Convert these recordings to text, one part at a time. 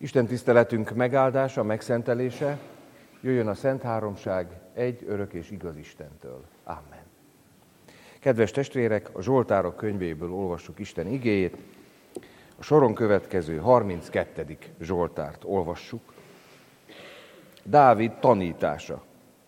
Isten tiszteletünk megáldása, megszentelése jöjjön a Szent Háromság egy örök és igaz Istentől. Amen. Kedves testvérek, a Zsoltárok könyvéből olvassuk Isten igéjét. A soron következő 32. Zsoltárt olvassuk. Dávid tanítása.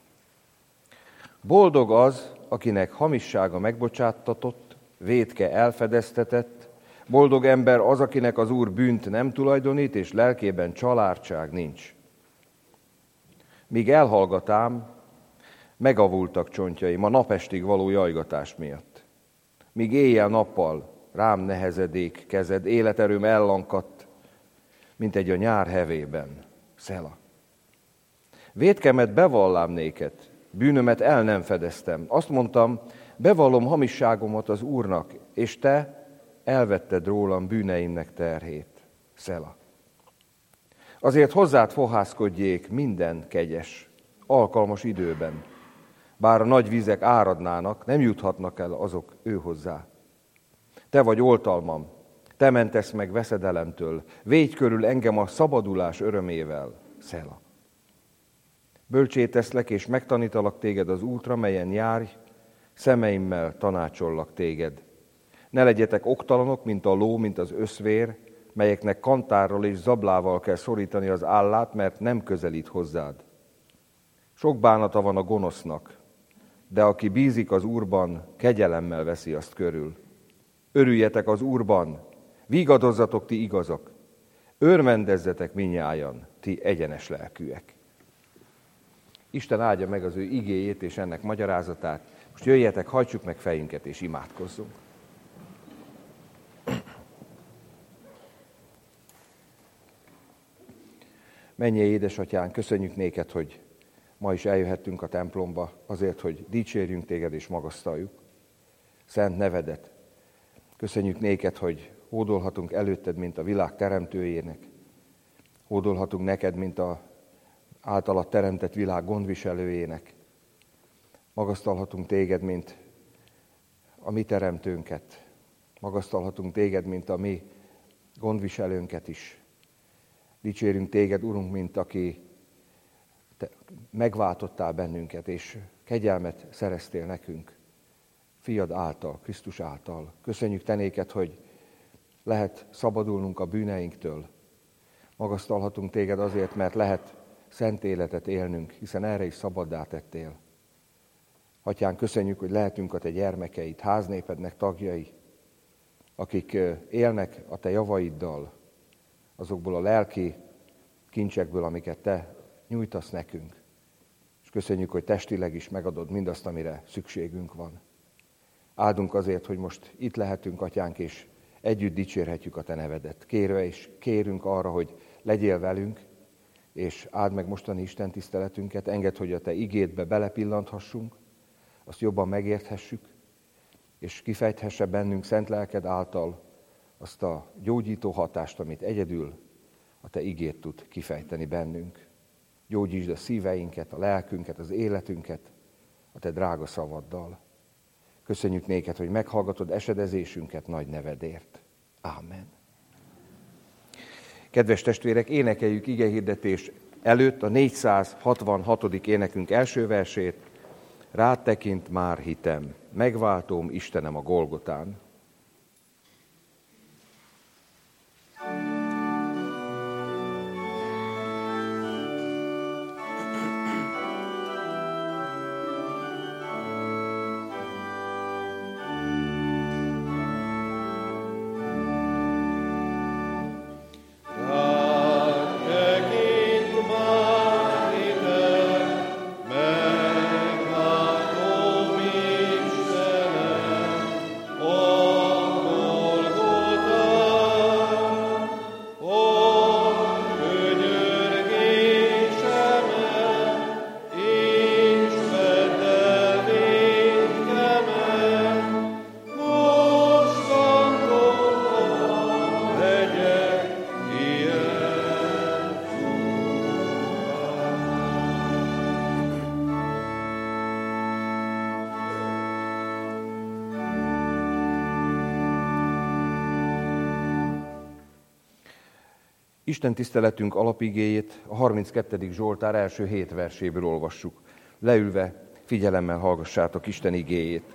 Boldog az, akinek hamissága megbocsáttatott, vétke elfedeztetett, boldog ember az, akinek az Úr bűnt nem tulajdonít, és lelkében családság nincs. Míg elhallgatám, megavultak csontjaim a napestig való jajgatás miatt. Míg éjjel-nappal rám nehezedék kezed, életerőm ellankadt, mint egy a nyár hevében. Szela. Vétkemet bevallám néked, bűnömet el nem fedeztem. Azt mondtam, bevallom hamisságomat az Úrnak, és te elvetted rólam bűneimnek terhét. Szela. Azért hozzád fohászkodjék minden kegyes, alkalmas időben. Bár a nagy vizek áradnának, nem juthatnak el azok ő hozzá. Te vagy oltalmam, te mentesz meg veszedelemtől, védj körül engem a szabadulás örömével. Szela. Bölcsé teszlek, és megtanítalak téged az útra, melyen járj, szemeimmel tanácsollak téged. Ne legyetek oktalanok, mint a ló, mint az öszvér, melyeknek kantárral és zablával kell szorítani az állát, mert nem közelít hozzád. Sok bánata van a gonosznak, de aki bízik az Úrban, kegyelemmel veszi azt körül. Örüljetek az Úrban, vigadozzatok ti igazak, örvendezzetek minnyájan, ti egyenes lelkűek. Isten áldja meg az ő igéjét és ennek magyarázatát. Most jöjjetek, hajtsuk meg fejünket és imádkozzunk. Mennyei édesatyánk, köszönjük néked, hogy ma is eljöhettünk a templomba azért, hogy dicsérjünk téged és magasztaljuk szent nevedet. Köszönjük néked, hogy hódolhatunk előtted, mint a világ teremtőjének. Hódolhatunk neked, mint a általad teremtett világ gondviselőjének. Magasztalhatunk téged, mint a mi teremtőnket. Magasztalhatunk téged, mint a mi gondviselőnket is. Dicsérünk téged, Urunk, mint aki te megváltottál bennünket, és kegyelmet szereztél nekünk. Fiad által, Krisztus által. Köszönjük te néked, hogy lehet szabadulnunk a bűneinktől. Magasztalhatunk téged azért, mert lehet szent életet élnünk, hiszen erre is szabaddá tettél. Atyán, köszönjük, hogy lehetünk a te gyermekeid, háznépednek tagjai, akik élnek a te javaiddal, azokból a lelki kincsekből, amiket te nyújtasz nekünk. És köszönjük, hogy testileg is megadod mindazt, amire szükségünk van. Áldunk azért, hogy most itt lehetünk, Atyánk, és együtt dicsérhetjük a te nevedet. Kérünk arra, hogy legyél velünk, és áld meg mostani Isten tiszteletünket, engedd, hogy a te igédbe belepillanthassunk, azt jobban megérthessük, és kifejthesse bennünk szent lelked által azt a gyógyító hatást, amit egyedül a te igéd tud kifejteni bennünk. Gyógyítsd a szíveinket, a lelkünket, az életünket a te drága szavaddal. Köszönjük néked, hogy meghallgatod esedezésünket nagy nevedért. Ámen. Kedves testvérek, énekeljük igehirdetés előtt a 466. énekünk első versét. Rád tekint már hitem, megváltóm Istenem a Golgotán. Oh Isten tiszteletünk alapigéjét a 32. Zsoltár első 7 verséből olvassuk. Leülve figyelemmel hallgassátok Isten igéjét.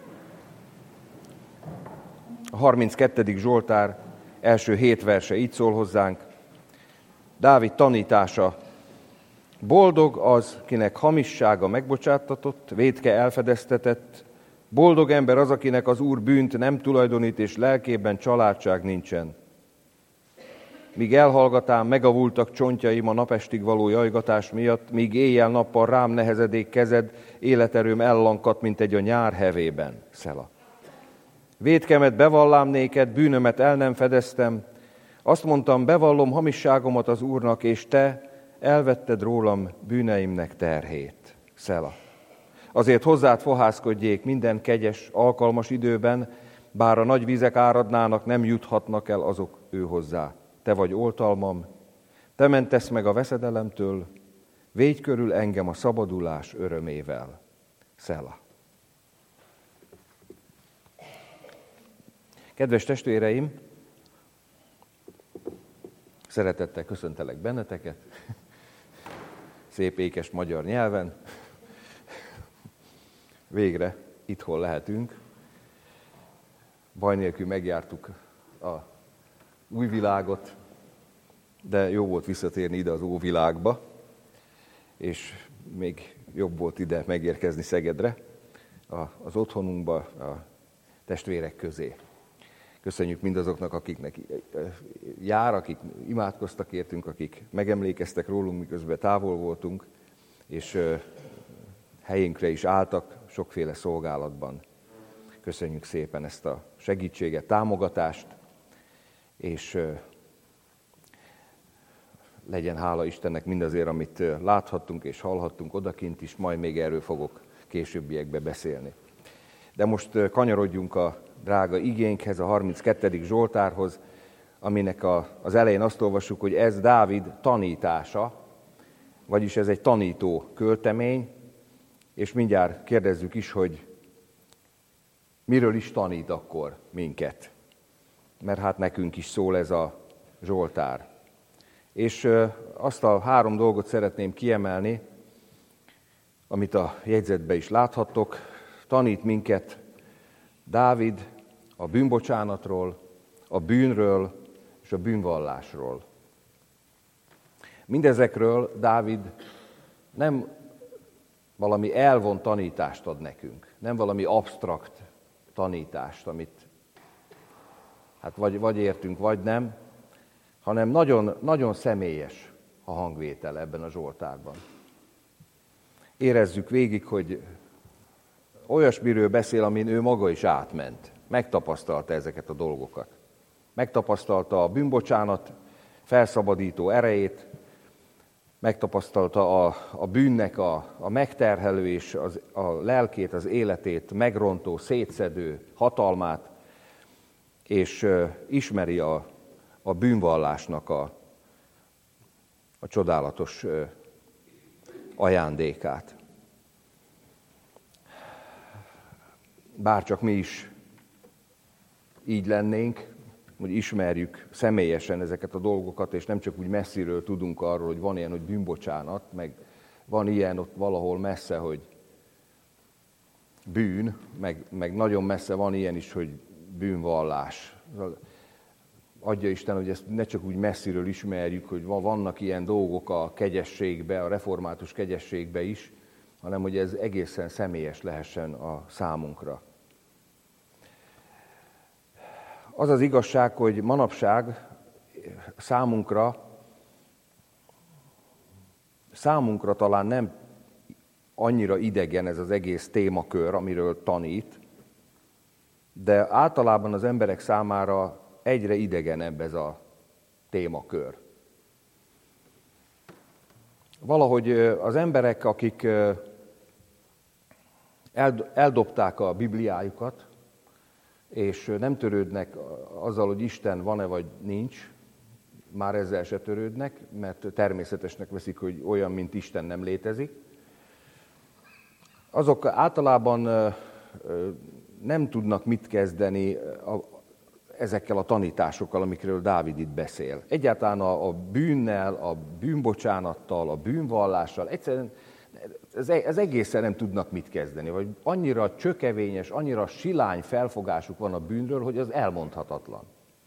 A 32. Zsoltár első 7 verse így szól hozzánk. Dávid tanítása. Boldog az, kinek hamissága megbocsáttatott, vétke elfedeztetett. Boldog ember az, akinek az Úr bűnt nem tulajdonít, és lelkében családság nincsen. Míg elhallgatám, megavultak csontjaim a napestig való jajgatás miatt, míg éjjel-nappal rám nehezedék kezed, életerőm ellankadt, mint egy a nyár hevében. Szela. Vétkemet bevallám néked, bűnömet el nem fedeztem. Azt mondtam, bevallom hamisságomat az Úrnak, és te elvetted rólam bűneimnek terhét. Szela. Azért hozzád fohászkodjék minden kegyes, alkalmas időben, bár a nagy vizek áradnának, nem juthatnak el azok ő hozzá. Te vagy oltalmam, te mentesz meg a veszedelemtől, védj körül engem a szabadulás örömével. Szela. Kedves testvéreim, szeretettel köszöntelek benneteket, szép ékes magyar nyelven. Végre itthon lehetünk. Baj nélkül megjártuk a új világot, de jó volt visszatérni ide az óvilágba, és még jobb volt ide megérkezni Szegedre, az otthonunkba, a testvérek közé. Köszönjük mindazoknak, akiknek jár, akik imádkoztak értünk, akik megemlékeztek rólunk, miközben távol voltunk, és helyünkre is álltak sokféle szolgálatban. Köszönjük szépen ezt a segítséget, támogatást, és legyen hála Istennek mindazért, amit láthattunk és hallhattunk odakint is, majd még erről fogok későbbiekbe beszélni. De most kanyarodjunk a drága igénkhez, a 32. Zsoltárhoz, aminek az elején azt olvassuk, hogy ez Dávid tanítása, vagyis ez egy tanító költemény, és mindjárt kérdezzük is, hogy miről is tanít akkor minket. Mert hát nekünk is szól ez a Zsoltár. És azt a 3 dolgot szeretném kiemelni, amit a jegyzetben is láthattok. Tanít minket Dávid a bűnbocsánatról, a bűnről és a bűnvallásról. Mindezekről Dávid nem valami elvont tanítást ad nekünk, nem valami absztrakt tanítást, amit hát vagy értünk, vagy nem, hanem nagyon, nagyon személyes a hangvétel ebben a Zsoltárban. Érezzük végig, hogy olyasmiről beszél, amin ő maga is átment. Megtapasztalta ezeket a dolgokat. Megtapasztalta a bűnbocsánat felszabadító erejét, megtapasztalta a bűnnek a megterhelő és a lelkét, az életét megrontó, szétszedő hatalmát, és ismeri a bűnvallásnak a csodálatos ajándékát. Bárcsak mi is így lennénk, hogy ismerjük személyesen ezeket a dolgokat, és nem csak úgy messziről tudunk arról, hogy van ilyen, hogy bűnbocsánat, meg van ilyen ott valahol messze, hogy bűn, meg nagyon messze van ilyen is, hogy bűnvallás. Adja Isten, hogy ezt ne csak úgy messziről ismerjük, hogy vannak ilyen dolgok a kegyességbe, a református kegyességbe is, hanem hogy ez egészen személyes lehessen a számunkra. Az az igazság, hogy manapság számunkra talán nem annyira idegen ez az egész témakör, amiről tanít, de általában az emberek számára egyre idegenebb ez a témakör. Valahogy az emberek, akik eldobták a Bibliájukat, és nem törődnek azzal, hogy Isten van-e vagy nincs, már ezzel se törődnek, mert természetesnek veszik, hogy olyan, mint Isten nem létezik. Azok általában nem tudnak mit kezdeni ezekkel a tanításokkal, amikről Dávid itt beszél. Egyáltalán a bűnnel, a bűnbocsánattal, a bűnvallással egyszerűen ez egészen nem tudnak mit kezdeni, vagy annyira csökevényes, annyira silány felfogásuk van a bűnről, hogy az elmondhatatlan.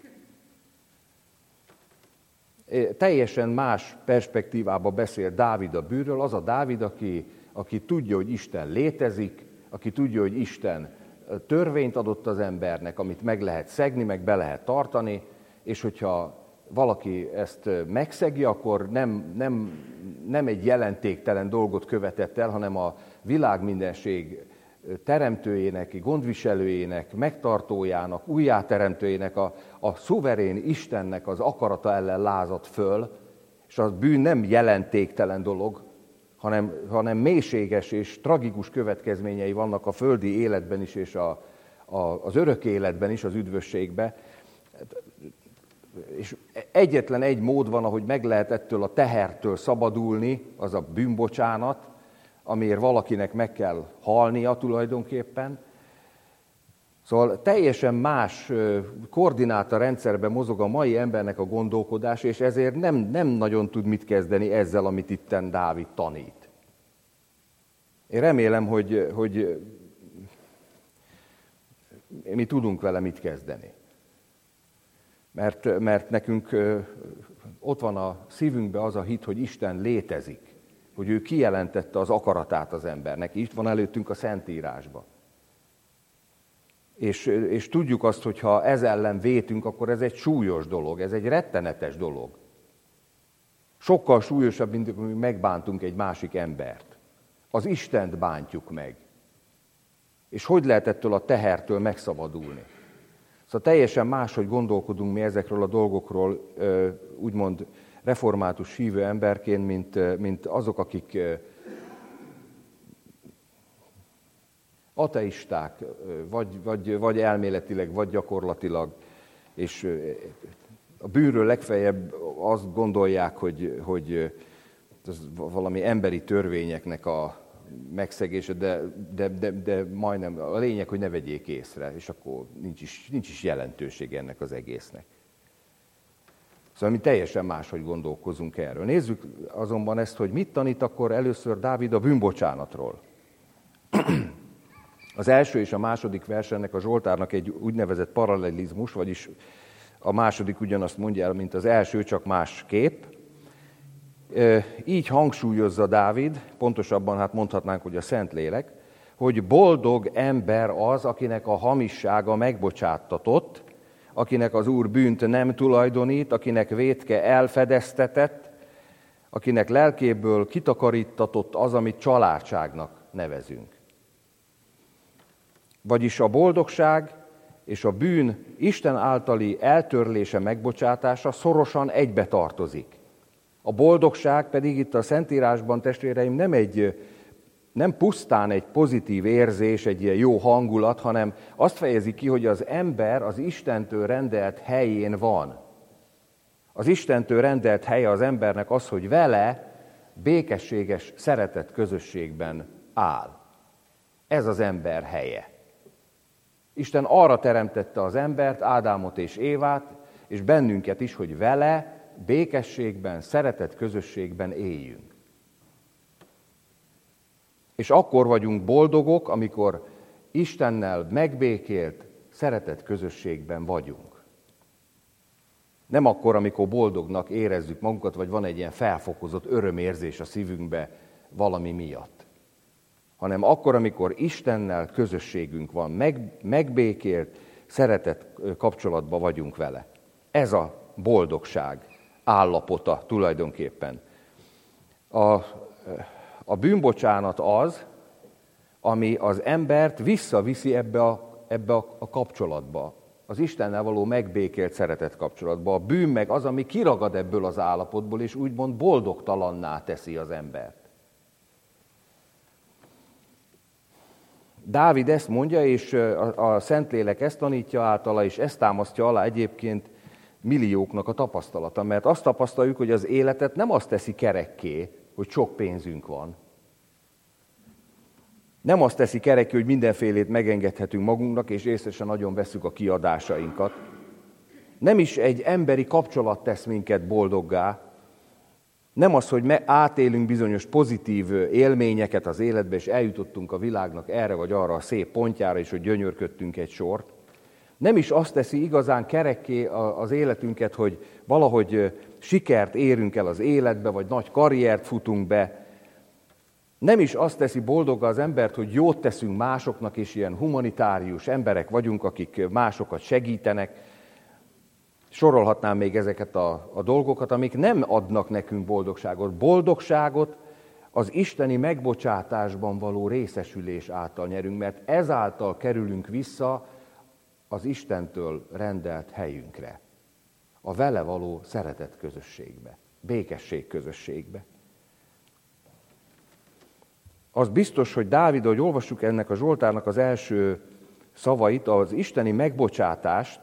Teljesen más perspektívába beszél Dávid a bűnről, az a Dávid, aki tudja, hogy Isten létezik, aki tudja, hogy Isten törvényt adott az embernek, amit meg lehet szegni, meg be lehet tartani, és hogyha valaki ezt megszegi, akkor nem egy jelentéktelen dolgot követett el, hanem a világmindenség teremtőjének, gondviselőjének, megtartójának, újjáteremtőjének, a szuverén Istennek az akarata ellen lázadt föl, és az bűn nem jelentéktelen dolog, hanem mélységes és tragikus következményei vannak a földi életben is, és az örök életben is, az üdvösségben. És egyetlen egy mód van, ahogy meg lehet ettől a tehertől szabadulni, az a bűnbocsánat, amiért valakinek meg kell halnia tulajdonképpen. Szóval teljesen más koordinátorrendszerben mozog a mai embernek a gondolkodás, és ezért nem nagyon tud mit kezdeni ezzel, amit itten Dávid tanít. Én remélem, hogy mi tudunk vele mit kezdeni. Mert nekünk ott van a szívünkben az a hit, hogy Isten létezik, hogy ő kijelentette az akaratát az embernek. Itt van előttünk a Szentírásban. És tudjuk azt, hogy ha ez ellen vétünk, akkor ez egy súlyos dolog, ez egy rettenetes dolog. Sokkal súlyosabb, mint amikor megbántunk egy másik embert. Az Istent bántjuk meg. És hogy lehet ettől a tehertől megszabadulni? Szóval teljesen máshogy gondolkodunk mi ezekről a dolgokról, úgymond református hívő emberként, mint azok, akik ateisták, vagy elméletileg, vagy gyakorlatilag, és a bűnről legfeljebb azt gondolják, hogy ez valami emberi törvényeknek a megszegése, de majdnem a lényeg, hogy ne vegyék észre, és akkor nincs is jelentőség ennek az egésznek. Szóval mi teljesen máshogy gondolkozunk erről. Nézzük azonban ezt, hogy mit tanít akkor először Dávid a bűnbocsánatról. Az első és a második vers ennek a Zsoltárnak egy úgynevezett paralelizmus, vagyis a második ugyanazt mondja el, mint az első, csak más kép. Így hangsúlyozza Dávid, pontosabban hát mondhatnánk, hogy a Szentlélek, hogy boldog ember az, akinek a hamissága megbocsáttatott, akinek az Úr bűnt nem tulajdonít, akinek vétke elfedeztetett, akinek lelkéből kitakarítatott az, amit családságnak nevezünk. Vagyis a boldogság és a bűn Isten általi eltörlése, megbocsátása szorosan egybe tartozik. A boldogság pedig itt a Szentírásban, testvéreim, nem pusztán egy pozitív érzés, egy ilyen jó hangulat, hanem azt fejezi ki, hogy az ember az Istentől rendelt helyén van. Az Istentől rendelt helye az embernek az, hogy vele békességes, szeretett közösségben áll. Ez az ember helye. Isten arra teremtette az embert, Ádámot és Évát, és bennünket is, hogy vele békességben, szeretett közösségben éljünk. És akkor vagyunk boldogok, amikor Istennel megbékélt, szeretett közösségben vagyunk. Nem akkor, amikor boldognak érezzük magunkat, vagy van egy ilyen felfokozott örömérzés a szívünkbe valami miatt. Hanem akkor, amikor Istennel közösségünk van, megbékélt, szeretett kapcsolatban vagyunk vele. Ez a boldogság állapota tulajdonképpen. A bűnbocsánat az, ami az embert visszaviszi ebbe a kapcsolatba, az Istennel való megbékélt szeretett kapcsolatba. A bűn meg az, ami kiragad ebből az állapotból, és úgymond boldogtalanná teszi az embert. Dávid ezt mondja, és a Szentlélek ezt tanítja általa, és ezt támasztja alá egyébként millióknak a tapasztalata, mert azt tapasztaljuk, hogy az életet nem azt teszi kerekké, hogy sok pénzünk van. Nem azt teszi kerekké, hogy mindenfélét megengedhetünk magunknak, és észre sem nagyon vesszük a kiadásainkat, Nem is egy emberi kapcsolat tesz minket boldoggá, nem az, hogy átélünk bizonyos pozitív élményeket az életbe, és eljutottunk a világnak erre vagy arra a szép pontjára, és hogy gyönyörködtünk egy sort. Nem is azt teszi igazán kerekké az életünket, hogy valahogy sikert érünk el az életbe, vagy nagy karriert futunk be. Nem is azt teszi boldoggá az embert, hogy jót teszünk másoknak, és ilyen humanitárius emberek vagyunk, akik másokat segítenek. Sorolhatnám még ezeket a dolgokat, amik nem adnak nekünk boldogságot. Boldogságot az isteni megbocsátásban való részesülés által nyerünk, mert ezáltal kerülünk vissza az Istentől rendelt helyünkre, a vele való szeretet közösségbe, békesség közösségbe. Az biztos, hogy Dávid, ahogy olvassuk ennek a Zsoltárnak az első szavait, az isteni megbocsátást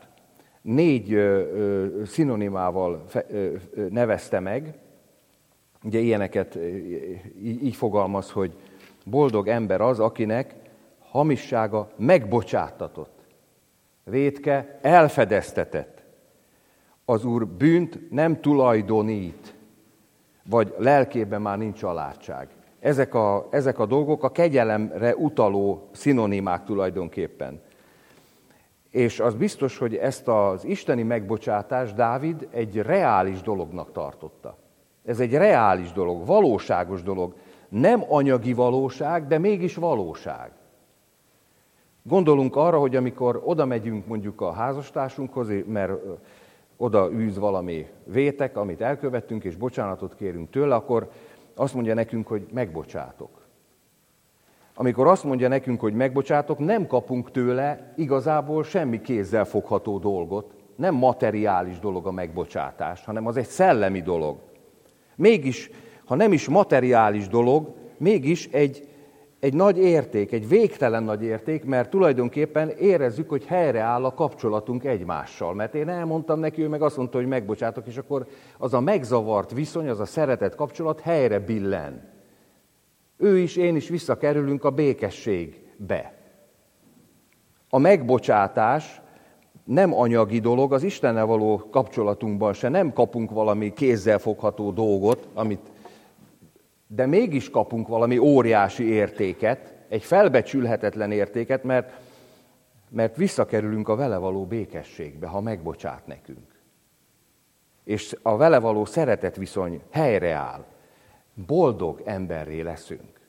4 szinonimával nevezte meg. Ugye ilyeneket így fogalmaz, hogy boldog ember az, akinek hamissága megbocsáttatott, vétke elfedeztetett, az Úr bűnt nem tulajdonít, vagy lelkében már nincs alátság. Ezek a dolgok a kegyelemre utaló szinonimák tulajdonképpen. És az biztos, hogy ezt az isteni megbocsátást Dávid egy reális dolognak tartotta. Ez egy reális dolog, valóságos dolog. Nem anyagi valóság, de mégis valóság. Gondolunk arra, hogy amikor oda megyünk mondjuk a házastársunkhoz, mert oda űz valami vétek, amit elkövettünk, és bocsánatot kérünk tőle, akkor azt mondja nekünk, hogy megbocsátok. Amikor azt mondja nekünk, hogy megbocsátok, nem kapunk tőle igazából semmi kézzel fogható dolgot. Nem materiális dolog a megbocsátás, hanem az egy szellemi dolog. Mégis, ha nem is materiális dolog, mégis egy nagy érték, egy végtelen nagy érték, mert tulajdonképpen érezzük, hogy helyreáll a kapcsolatunk egymással. Mert én elmondtam neki, ő meg azt mondta, hogy megbocsátok, és akkor az a megzavart viszony, az a szeretett kapcsolat helyre billen. Ő is, én is visszakerülünk a békességbe. A megbocsátás nem anyagi dolog, az Istennel való kapcsolatunkban se nem kapunk valami kézzelfogható dolgot, de mégis kapunk valami óriási értéket, egy felbecsülhetetlen értéket, mert visszakerülünk a vele való békességbe, ha megbocsát nekünk. És a vele való szeretetviszony helyreáll. Boldog emberré leszünk.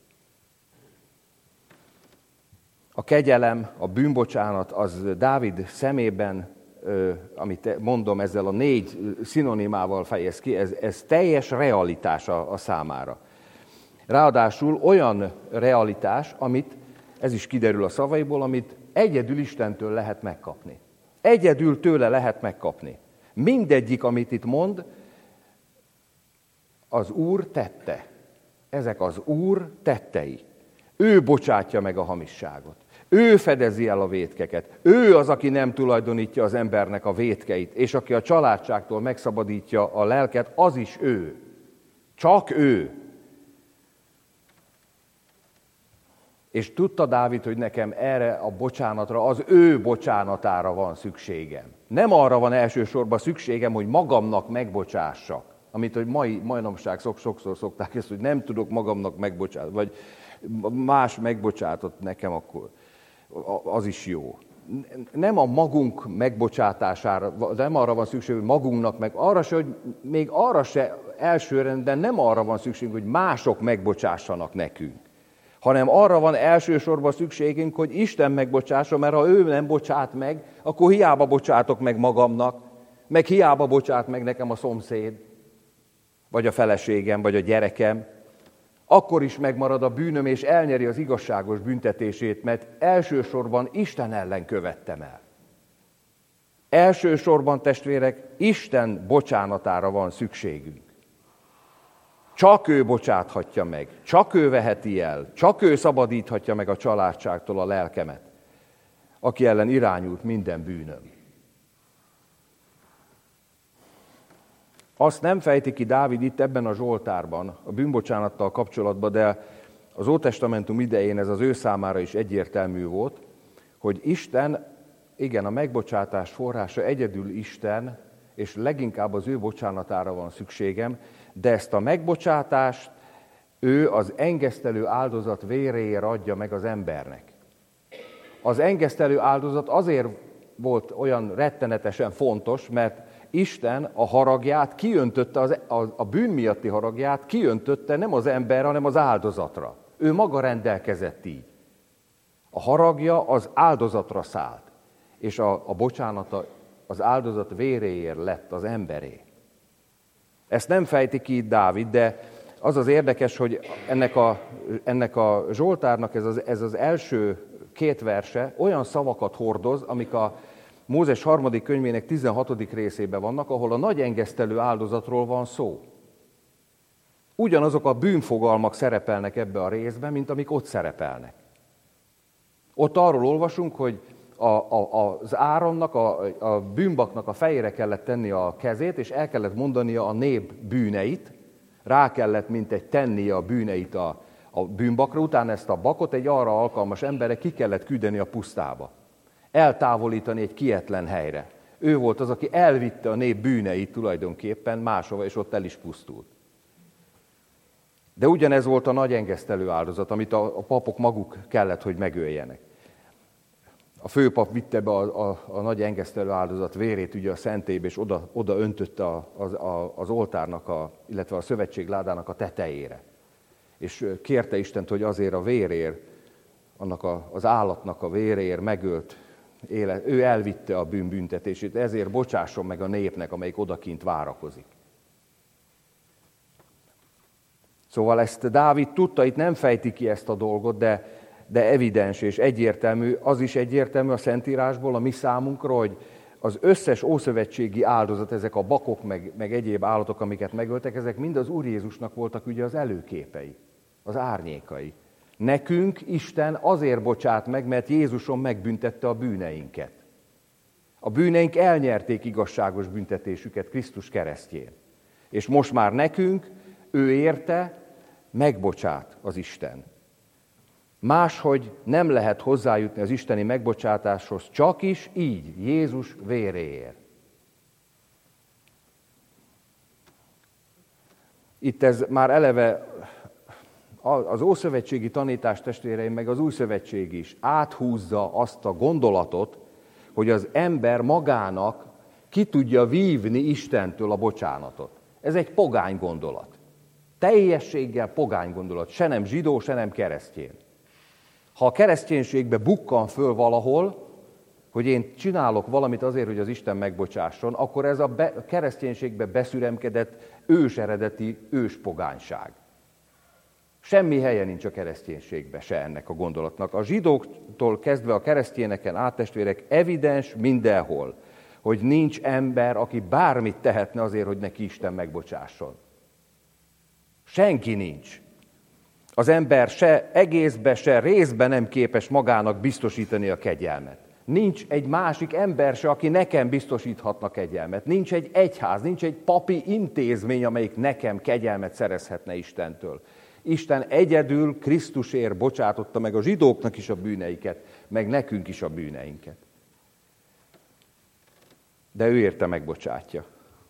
A kegyelem, a bűnbocsánat az Dávid szemében, amit mondom, ezzel a 4 szinonimával fejez ki, ez teljes realitás a számára. Ráadásul olyan realitás, amit, ez is kiderül a szavaiból, amit egyedül Istentől lehet megkapni. Egyedül tőle lehet megkapni. Mindegyik, amit itt mond, az Úr tette. Ezek az Úr tettei. Ő bocsátja meg a hamisságot. Ő fedezi el a vétkeket. Ő az, aki nem tulajdonítja az embernek a vétkeit, és aki a családságtól megszabadítja a lelket, az is ő. Csak ő. És tudta Dávid, hogy nekem erre a bocsánatra, az ő bocsánatára van szükségem. Nem arra van elsősorban szükségem, hogy magamnak megbocsássak. Amit hogy manapság sokszor szokták ezt, hogy nem tudok magamnak megbocsátani, vagy más megbocsátott nekem, akkor az is jó. Nem a magunk megbocsátására, nem arra van szükség, hogy magunknak meg, arra se, hogy még arra se elsőrendben nem arra van szükség, hogy mások megbocsássanak nekünk, hanem arra van elsősorban szükségünk, hogy Isten megbocsássa, mert ha ő nem bocsát meg, akkor hiába bocsátok meg magamnak, meg hiába bocsát meg nekem a szomszéd, vagy a feleségem, vagy a gyerekem, akkor is megmarad a bűnöm, és elnyeri az igazságos büntetését, mert elsősorban Isten ellen követtem el. Elsősorban, testvérek, Isten bocsánatára van szükségünk. Csak ő bocsáthatja meg, csak ő veheti el, csak ő szabadíthatja meg a családságtól a lelkemet, aki ellen irányult minden bűnöm. Azt nem fejti ki Dávid itt ebben a Zsoltárban, a bűnbocsánattal kapcsolatban, de az Ótestamentum idején ez az ő számára is egyértelmű volt, hogy Isten igen, a megbocsátás forrása egyedül Isten, és leginkább az ő bocsánatára van szükségem, de ezt a megbocsátást ő az engesztelő áldozat véréért adja meg az embernek. Az engesztelő áldozat azért volt olyan rettenetesen fontos, mert Isten a haragját kiöntötte, a bűn miatti haragját kiöntötte nem az emberre, hanem az áldozatra. Ő maga rendelkezett így. A haragja az áldozatra szállt, és a bocsánata az áldozat véréért lett az emberé. Ezt nem fejti ki itt Dávid, de az az érdekes, hogy ennek a Zsoltárnak ez az első két verse olyan szavakat hordoz, amik a Mózes 3. könyvének 16. részében vannak, ahol a nagy engesztelő áldozatról van szó. Ugyanazok a bűnfogalmak szerepelnek ebbe a részben, mint amik ott szerepelnek. Ott arról olvasunk, hogy az Áronnak, a bűnbaknak a fejére kellett tenni a kezét, és el kellett mondania a nép bűneit, rá kellett mintegy tennie a bűneit a bűnbakra, utána ezt a bakot egy arra alkalmas emberre ki kellett küldeni a pusztába. Eltávolítani egy kietlen helyre. Ő volt az, aki elvitte a nép bűneit tulajdonképpen máshova, és ott el is pusztult. De ugyanez volt a nagy engesztelő áldozat, amit a papok maguk kellett, hogy megöljenek. A főpap vitte be a nagy engesztelő áldozat vérét ugye a szentélybe, és oda öntötte az oltárnak, illetve a szövetségládának a tetejére. És kérte Istent, hogy azért a vérért, annak az állatnak a véréért megölt élet, ő elvitte a bűn büntetését, ezért bocsásson meg a népnek, amelyik odakint várakozik. Szóval ezt Dávid tudta, itt nem fejti ki ezt a dolgot, de evidens és egyértelmű, az is egyértelmű a Szentírásból a mi számunkra, hogy az összes ószövetségi áldozat, ezek a bakok, meg egyéb állatok, amiket megöltek, ezek mind az Úr Jézusnak voltak ugye az előképei, az árnyékai. Nekünk Isten azért bocsát meg, mert Jézuson megbüntette a bűneinket. A bűneink elnyerték igazságos büntetésüket Krisztus keresztjén. És most már nekünk, ő érte, megbocsát az Isten. Máshogy nem lehet hozzájutni az isteni megbocsátáshoz, csak is így, Jézus véréért. Itt ez már eleve az ószövetségi tanítás, testvéreim, meg az újszövetség is áthúzza azt a gondolatot, hogy az ember magának ki tudja vívni Istentől a bocsánatot. Ez egy pogány gondolat. Teljességgel pogány gondolat. Se nem zsidó, se nem keresztény. Ha a kereszténységbe bukkan föl valahol, hogy én csinálok valamit azért, hogy az Isten megbocsásson, akkor ez a kereszténységbe beszüremkedett őseredeti őspogányság. Semmi helye nincs a kereszténységbe se ennek a gondolatnak. A zsidóktól kezdve a keresztényeken át, testvérek, evidens mindenhol, hogy nincs ember, aki bármit tehetne azért, hogy neki Isten megbocsásson. Senki nincs. Az ember se egészbe, se részben nem képes magának biztosítani a kegyelmet. Nincs egy másik ember se, aki nekem biztosíthatna kegyelmet. Nincs egy egyház, nincs egy papi intézmény, amelyik nekem kegyelmet szerezhetne Istentől. Isten egyedül Krisztusért bocsátotta meg a zsidóknak is a bűneiket, meg nekünk is a bűneinket. De ő érte megbocsátja.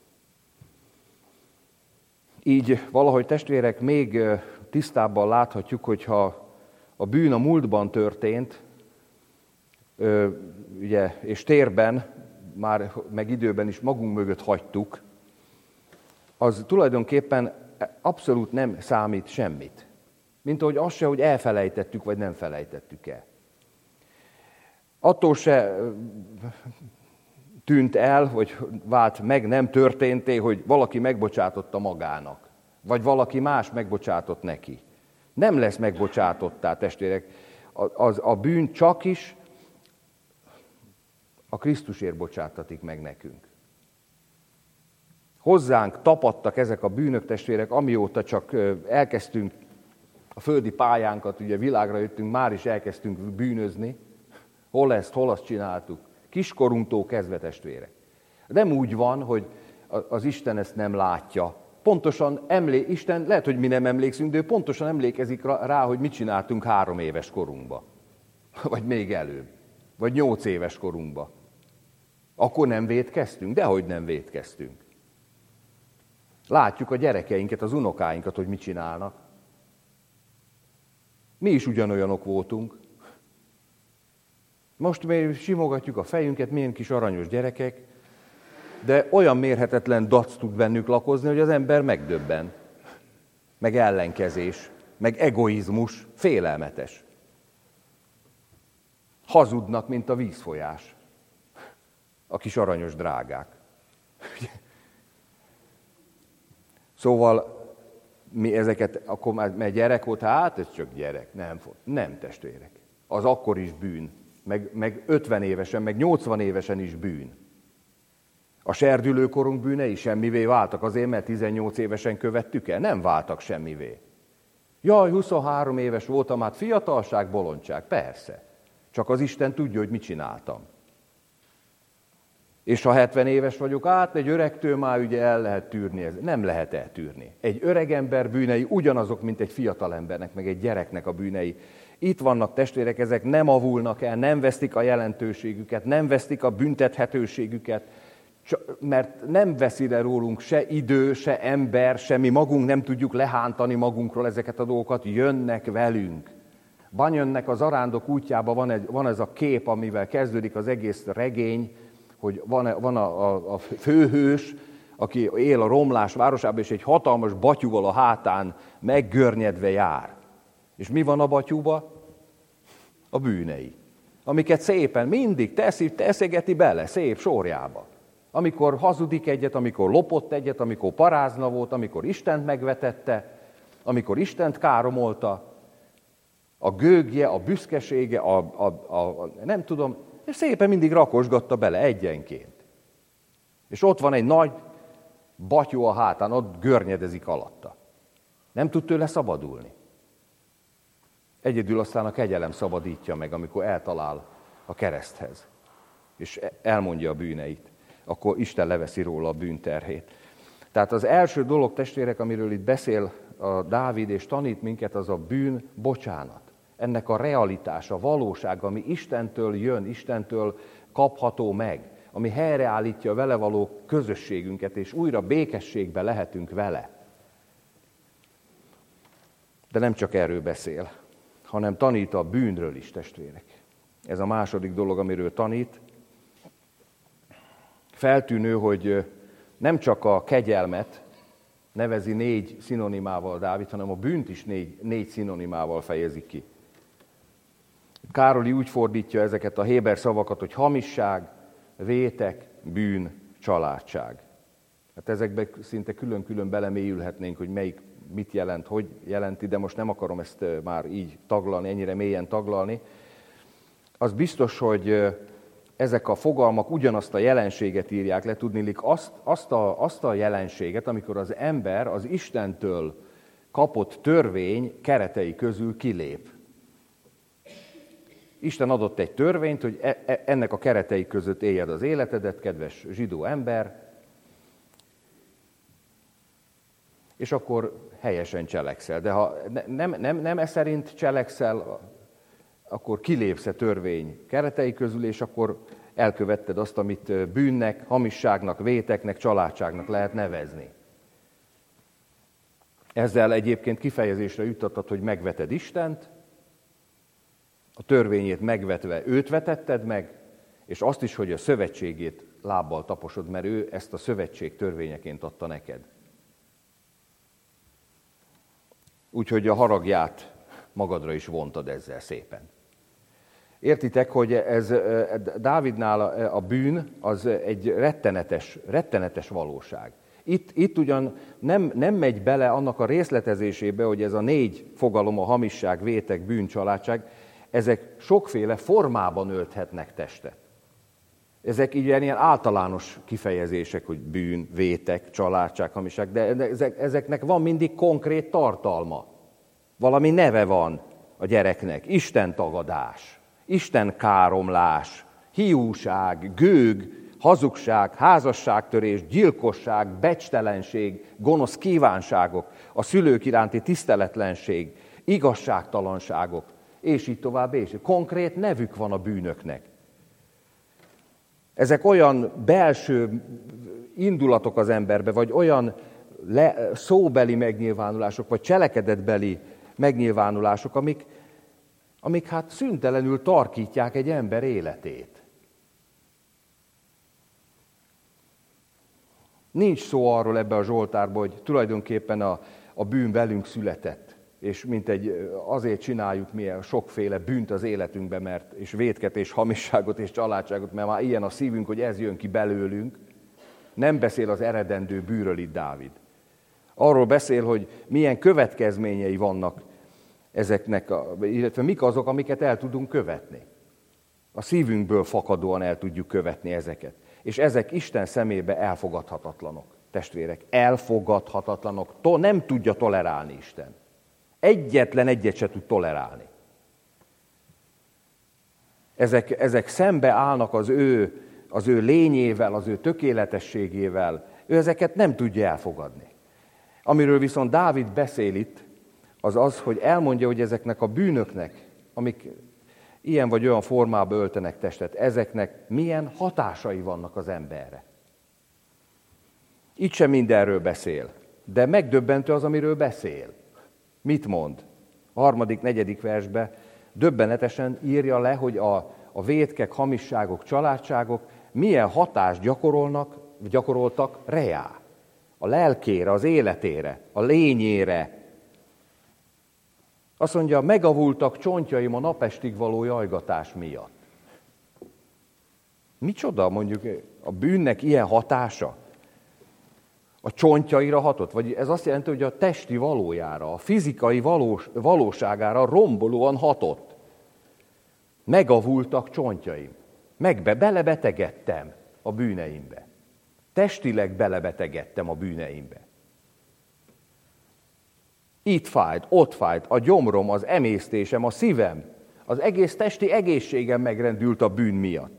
Így valahogy, testvérek, még tisztábban láthatjuk, hogyha a bűn a múltban történt, ugye, és térben, már meg időben is magunk mögött hagytuk, az tulajdonképpen abszolút nem számít semmit. Mint ahogy az se, hogy elfelejtettük, vagy nem felejtettük el. Attól se tűnt el, vagy vált meg, nem történté, hogy valaki megbocsátotta magának, vagy valaki más megbocsátott neki. Nem lesz megbocsátottá, testvérek. A bűn csak is a Krisztusért bocsátatik meg nekünk. Hozzánk tapadtak ezek a bűnök, testvérek, amióta csak elkezdtünk a földi pályánkat, ugye világra jöttünk, már is elkezdtünk bűnözni. Hol ezt, hol azt csináltuk. Kiskorunktól kezdve, testvérek. Nem úgy van, hogy az Isten ezt nem látja. Pontosan Isten, lehet, hogy mi nem emlékszünk, de ő pontosan emlékezik rá, hogy mit csináltunk 3 éves korunkba. Vagy még előbb. Vagy 8 éves korunkba. Akkor nem vétkeztünk? Dehogy nem vétkeztünk. Látjuk a gyerekeinket, az unokáinkat, hogy mit csinálnak. Mi is ugyanolyanok voltunk. Most még simogatjuk a fejünket, milyen kis aranyos gyerekek, de olyan mérhetetlen dac tud bennük lakozni, hogy az ember megdöbben. Meg ellenkezés, meg egoizmus, félelmetes. Hazudnak, mint a vízfolyás. A kis aranyos drágák. Szóval mi ezeket, akkor már gyerek volt, hát ez csak gyerek. Nem testvérek. Az akkor is bűn. Meg 50 évesen, meg 80 évesen is bűn. A serdülőkorunk bűnei semmivé váltak azért, mert 18 évesen követtük el? Nem váltak semmivé. Jaj, 23 éves voltam, hát fiatalság, bolondság. Persze. Csak az Isten tudja, hogy mit csináltam. És ha 70 éves vagyok, egy öregtől már ugye el lehet tűrni. Nem lehet eltűrni. Egy öreg ember bűnei ugyanazok, mint egy fiatal embernek, meg egy gyereknek a bűnei. Itt vannak testvérek, ezek nem avulnak el, nem vesztik a jelentőségüket, nem vesztik a büntethetőségüket, mert nem veszi le rólunk se idő, se ember, se mi magunk nem tudjuk lehántani magunkról ezeket a dolgokat, jönnek velünk. Banyönnek az arándok útjába van ez a kép, amivel kezdődik az egész regény, hogy van a főhős, aki él a romlás városában, és egy hatalmas batyúval a hátán meggörnyedve jár. És mi van a batyúba? A bűnei, amiket szépen mindig teszegeti bele, szép sorjába. Amikor hazudik egyet, amikor lopott egyet, amikor parázna volt, amikor Istent megvetette, amikor Istent káromolta, a gőgje, a büszkesége, nem tudom, és szépen mindig rakosgatta bele egyenként. És ott van egy nagy batyú a hátán, ott görnyedezik alatta. Nem tud tőle szabadulni. Egyedül aztán a kegyelem szabadítja meg, amikor eltalál a kereszthez, és elmondja a bűneit. Akkor Isten leveszi róla a bűnterhét. Tehát az első dolog, testvérek, amiről itt beszél a Dávid, és tanít minket, az a bűn bocsánat. Ennek a realitása, a valóság, ami Istentől jön, Istentől kapható meg, ami helyreállítja a vele való közösségünket, és újra békességbe lehetünk vele. De nem csak erről beszél, hanem tanít a bűnről is, testvérek. Ez a második dolog, amiről tanít. Feltűnő, hogy nem csak a kegyelmet nevezi 4 szinonimával Dávid, hanem a bűnt is 4 szinonimával fejezi ki. Károli úgy fordítja ezeket a héber szavakat, hogy hamisság, vétek, bűn, családság. Hát ezekbe szinte külön-külön belemélyülhetnénk, hogy melyik mit jelent, hogy jelenti, de most nem akarom ezt már így taglalni, ennyire mélyen taglalni. Az biztos, hogy ezek a fogalmak ugyanazt a jelenséget írják le, tudniillik azt a jelenséget, amikor az ember az Istentől kapott törvény keretei közül kilép. Isten adott egy törvényt, hogy ennek a keretei között éljed az életedet, kedves zsidó ember, és akkor helyesen cselekszel. De ha nem e szerint cselekszel, akkor kilépsz a törvény keretei közül, és akkor elkövetted azt, amit bűnnek, hamisságnak, véteknek, családságnak lehet nevezni. Ezzel egyébként kifejezésre juttattad, hogy megveted Istent, a törvényét megvetve őt vetetted meg, és azt is, hogy a szövetségét lábbal taposod, mert ő ezt a szövetség törvényeként adta neked. Úgyhogy a haragját magadra is vontad ezzel szépen. Értitek, hogy ez Dávidnál a bűn az egy rettenetes valóság. Itt ugyan nem megy bele annak a részletezésébe, hogy ez a 4 fogalom, a hamisság, vétek, bűn, családság, ezek sokféle formában ölthetnek testet. Ezek ilyen általános kifejezések, hogy bűn, vétek, családság, hamisság, de ezeknek van mindig konkrét tartalma. Valami neve van a gyereknek, Isten tagadás, Isten káromlás, hiúság, gőg, hazugság, házasságtörés, gyilkosság, becstelenség, gonosz kívánságok, a szülők iránti tiszteletlenség, igazságtalanságok, és így tovább, és konkrét nevük van a bűnöknek. Ezek olyan belső indulatok az emberbe, vagy olyan szóbeli megnyilvánulások, vagy cselekedetbeli megnyilvánulások, amik hát szüntelenül tarkítják egy ember életét. Nincs szó arról ebbe a Zsoltárban, hogy tulajdonképpen a bűn velünk született, és azért csináljuk milyen sokféle bűnt az életünkbe, és vétket, és hamisságot, és családságot, mert már ilyen a szívünk, hogy ez jön ki belőlünk. Nem beszél az eredendő bűnről itt Dávid. Arról beszél, hogy milyen következményei vannak ezeknek, illetve mik azok, amiket el tudunk követni. A szívünkből fakadóan el tudjuk követni ezeket. És ezek Isten szemébe elfogadhatatlanok, testvérek. Elfogadhatatlanok. Nem tudja tolerálni Isten. Egyetlen egyet se tud tolerálni. Ezek szembe állnak az ő lényével, az ő tökéletességével. Ő ezeket nem tudja elfogadni. Amiről viszont Dávid beszél itt, az, hogy elmondja, hogy ezeknek a bűnöknek, amik ilyen vagy olyan formába öltenek testet, ezeknek milyen hatásai vannak az emberre. Itt sem mindenről beszél, de megdöbbentő az, amiről beszél. Mit mond? A 3., 4. versben döbbenetesen írja le, hogy a vétkek, hamisságok, családságok milyen hatást gyakoroltak reá. A lelkére, az életére, a lényére. Azt mondja, megavultak csontjaim a napestig való jajgatás miatt. Micsoda, mondjuk a bűnnek ilyen hatása? A csontjaira hatott? Vagy ez azt jelenti, hogy a testi valójára, a fizikai valóságára rombolóan hatott. Megavultak csontjaim. Belebetegedtem a bűneimbe. Testileg belebetegedtem a bűneimbe. Itt fájt, ott fájt, a gyomrom, az emésztésem, a szívem, az egész testi egészségem megrendült a bűn miatt.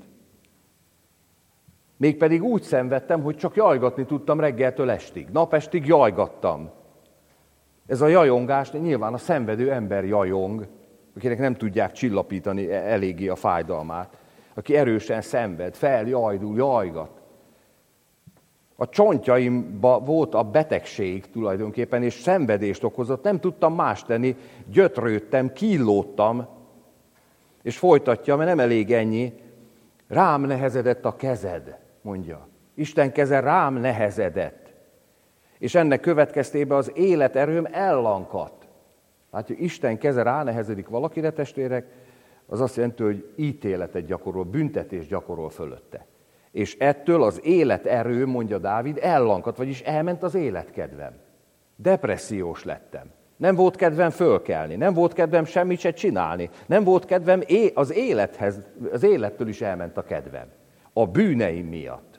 Mégpedig úgy szenvedtem, hogy csak jajgatni tudtam reggeltől estig. Napestig jajgattam. Ez a jajongás, nyilván a szenvedő ember jajong, akinek nem tudják csillapítani eléggé a fájdalmát, aki erősen szenved, feljajdul, jajgat. A csontjaimban volt a betegség tulajdonképpen, és szenvedést okozott, nem tudtam más tenni, gyötrődtem, kínlódtam, és folytatja, mert nem elég ennyi, rám nehezedett a kezed, mondja. Isten keze rám nehezedett. És ennek következtében az életerőm ellankadt. Látjuk, Isten keze ránehezedik valakire, testvérek, az azt jelenti, hogy ítéletet gyakorol, büntetést gyakorol fölötte. És ettől az életerő, mondja Dávid, ellankadt, vagyis elment az életkedvem. Depressziós lettem. Nem volt kedvem fölkelni, nem volt kedvem semmit se csinálni, nem volt kedvem az élethez, az élettől is elment a kedvem. A bűneim miatt.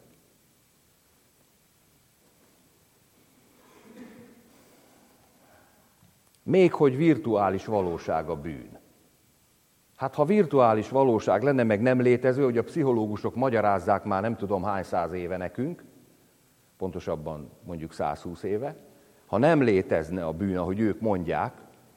Még hogy virtuális valóság a bűn. Hát ha virtuális valóság lenne, meg nem létező, hogy a pszichológusok magyarázzák már nem tudom hány száz éve nekünk, pontosabban mondjuk 120 éve, ha nem létezne a bűn, ahogy ők mondják,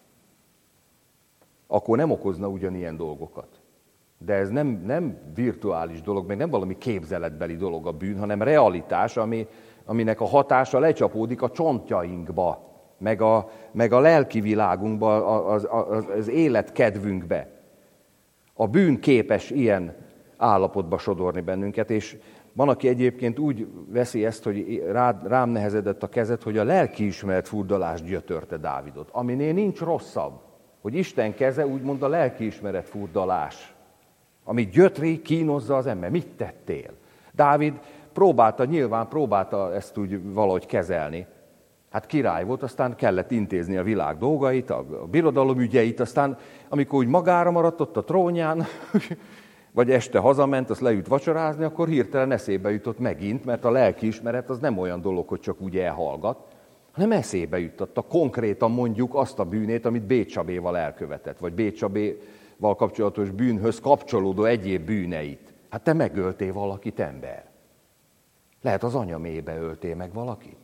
akkor nem okozna ugyanilyen dolgokat. De ez nem virtuális dolog, meg nem valami képzeletbeli dolog a bűn, hanem realitás, aminek a hatása lecsapódik a csontjainkba, meg a lelki világunkba, az életkedvünkbe. A bűn képes ilyen állapotba sodorni bennünket, és van, aki egyébként úgy veszi ezt, hogy rám nehezedett a kezed, hogy a lelkiismeret furdalást gyötörte Dávidot. Aminél nincs rosszabb, hogy Isten keze úgymond a lelkiismeret furdalás, ami gyötri, kínozza az ember. Mit tettél? Dávid próbálta ezt úgy valahogy kezelni. Hát király volt, aztán kellett intézni a világ dolgait, a birodalom ügyeit, aztán amikor úgy magára maradt ott a trónján, vagy este hazament, azt leült vacsorázni, akkor hirtelen eszébe jutott megint, mert a lelkiismeret az nem olyan dolog, hogy csak úgy elhallgat, hanem eszébe jutott konkrétan mondjuk azt a bűnét, amit Bécsabéval elkövetett, vagy Bécsabéval kapcsolatos bűnhöz kapcsolódó egyéb bűneit. Hát te megöltél valakit, ember. Lehet az anyamébe öltél meg valakit.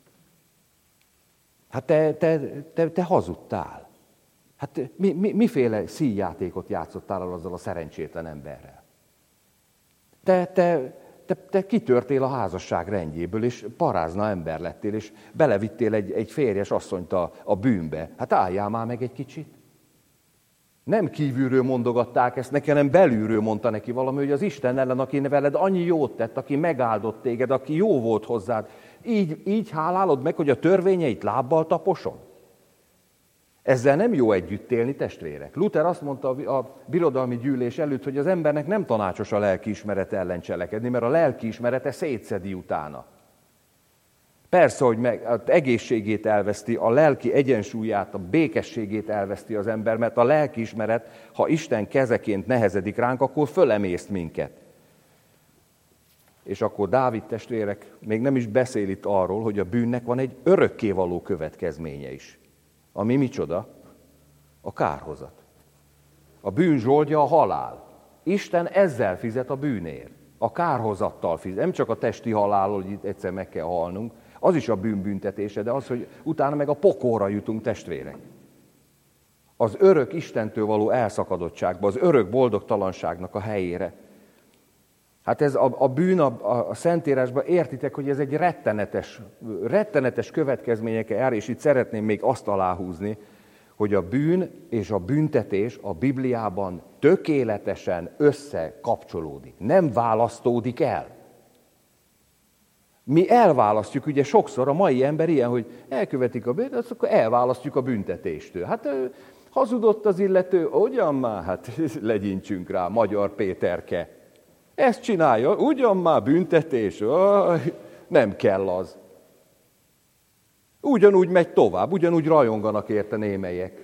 Hát te hazudtál. Hát miféle színjátékot játszottál azzal a szerencsétlen emberrel? Te kitörtél a házasság rendjéből, és parázna ember lettél, és belevittél egy férjes asszonyt a bűnbe. Hát álljál már meg egy kicsit. Nem kívülről mondogatták ezt neki, hanem belülről mondta neki valami, hogy az Isten ellen, aki veled annyi jót tett, aki megáldott téged, aki jó volt hozzád, így hálálod meg, hogy a törvényeit lábbal taposon? Ezzel nem jó együtt élni, testvérek. Luther azt mondta a birodalmi gyűlés előtt, hogy az embernek nem tanácsos a lelkiismerete ellen cselekedni, mert a lelkiismerete szétszedi utána. Persze, hogy az egészségét elveszti, a lelki egyensúlyát, a békességét elveszti az ember, mert a lelkiismeret, ha Isten kezeként nehezedik ránk, akkor fölemészt minket. És akkor Dávid, testvérek, még nem is beszél itt arról, hogy a bűnnek van egy örökkévaló következménye is. Ami micsoda? A kárhozat. A bűn zsoldja a halál. Isten ezzel fizet a bűnért. A kárhozattal fizet. Nem csak a testi halálról, hogy itt egyszer meg kell halnunk, az is a bűn büntetése, de az, hogy utána meg a pokolra jutunk, testvérek. Az örök Istentől való elszakadottságba, az örök boldogtalanságnak a helyére. Hát ez a bűn a Szentírásban, értitek, hogy ez egy rettenetes következményekkel jár, és itt szeretném még azt aláhúzni, hogy a bűn és a büntetés a Bibliában tökéletesen összekapcsolódik. Nem választódik el. Mi elválasztjuk, ugye sokszor a mai ember ilyen, hogy elkövetik a bűnt, akkor elválasztjuk a büntetéstől. Hát hazudott az illető, ugyan már, hát legyintsünk rá, Magyar Péterke. Ezt csinálja, ugyan már büntetés, nem kell az. Ugyanúgy megy tovább, ugyanúgy rajonganak érte némelyek.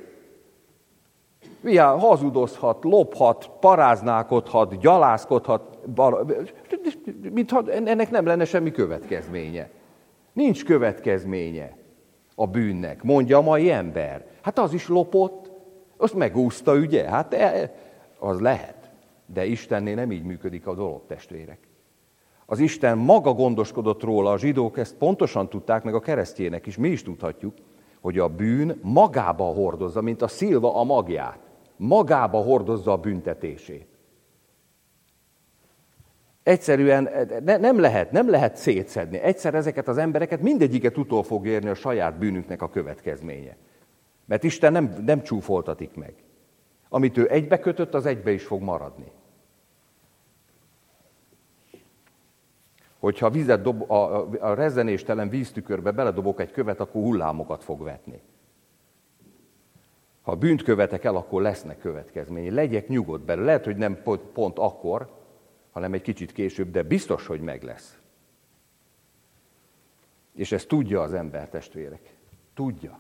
Hazudozhat, lophat, paráználkodhat, gyalászkodhat, mintha ennek nem lenne semmi következménye. Nincs következménye a bűnnek, mondja a mai ember. Hát az is lopott, azt megúszta, ugye? Hát az lehet. De Istennél nem így működik a dolog, testvérek. Az Isten maga gondoskodott róla, a zsidók ezt pontosan tudták, meg a keresztjének is, mi is tudhatjuk, hogy a bűn magába hordozza, mint a szilva a magját. Magába hordozza a büntetését. Egyszerűen nem lehet szétszedni. Egyszer ezeket az embereket mindegyiket utol fog érni a saját bűnüknek a következménye. Mert Isten nem csúfoltatik meg. Amit ő egybe kötött, az egybe is fog maradni. Hogyha vizet a rezzenéstelen víztükörbe beledobok egy követ, akkor hullámokat fog vetni. Ha bűnt követek el, akkor lesznek következményei. Legyek nyugodt belőle. Lehet, hogy nem pont akkor, hanem egy kicsit később, de biztos, hogy meg lesz. És ezt tudja az ember, testvérek. Tudja.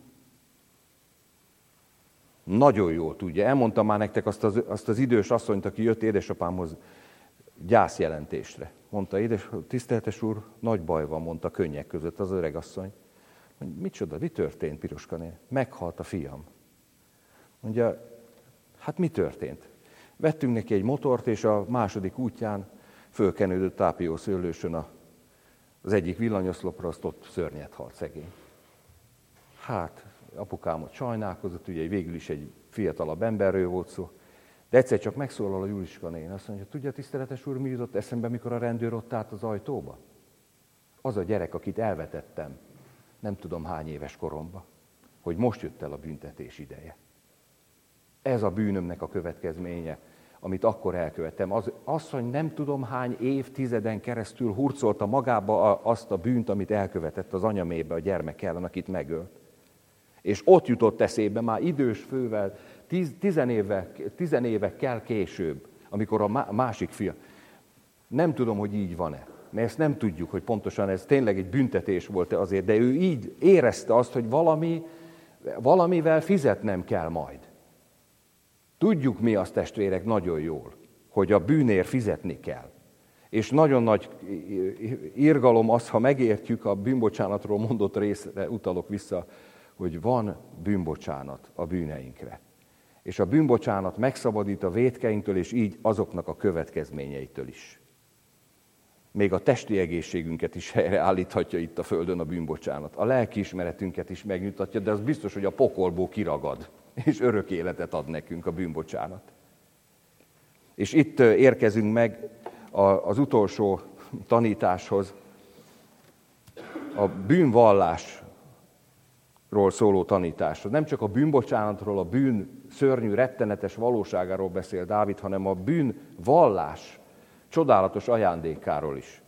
Nagyon jól tudja. Elmondtam már nektek azt az idős asszonyt, aki jött édesapámhoz gyászjelentésre. Mondta, tiszteletes úr, nagy baj van, mondta könnyek között az öreg asszony. Mondja, micsoda, mi történt, Piroskané? Meghalt a fiam. Mondja, hát mi történt? Vettünk neki egy motort, és a második útján fölkenődött tápiószőlősön az egyik villanyoszlopra, azt ott szörnyet halt szegény. Hát, apukámot sajnálkozott, ugye végül is egy fiatalabb emberről volt szó, de egyszer csak megszólal a Juliska néni, azt mondja, tudja, tiszteletes úr, mi jutott eszembe, mikor a rendőr ott állt az ajtóba? Az a gyerek, akit elvetettem, nem tudom hány éves koromba, hogy most jött el a büntetés ideje. Ez a bűnömnek a következménye, amit akkor elkövettem. Az asszony nem tudom hány évtizeden keresztül hurcolta magába azt a bűnt, amit elkövetett az anyamébe a gyermek ellen, akit megölt. És ott jutott eszébe már idős fővel, 10 évekkel később, amikor a másik fia. Nem tudom, hogy így van-e, mert ezt nem tudjuk, hogy pontosan ez tényleg egy büntetés volt-e azért, de ő így érezte azt, hogy valamivel fizetnem kell majd. Tudjuk mi azt, testvérek, nagyon jól, hogy a bűnért fizetni kell. És nagyon nagy irgalom az, ha megértjük, a bűnbocsánatról mondott részre utalok vissza, hogy van bűnbocsánat a bűneinkre. És a bűnbocsánat megszabadít a vétkeinktől, és így azoknak a következményeitől is. Még a testi egészségünket is helyreállíthatja itt a földön a bűnbocsánat. A lelkiismeretünket is megnyugtatja, de az biztos, hogy a pokolból kiragad, és örök életet ad nekünk a bűnbocsánat. És itt érkezünk meg az utolsó tanításhoz, a bűnvallásról szóló tanításhoz. Nem csak a bűnbocsánatról, a bűn szörnyű, rettenetes valóságáról beszél Dávid, hanem a bűnvallás csodálatos ajándékáról is.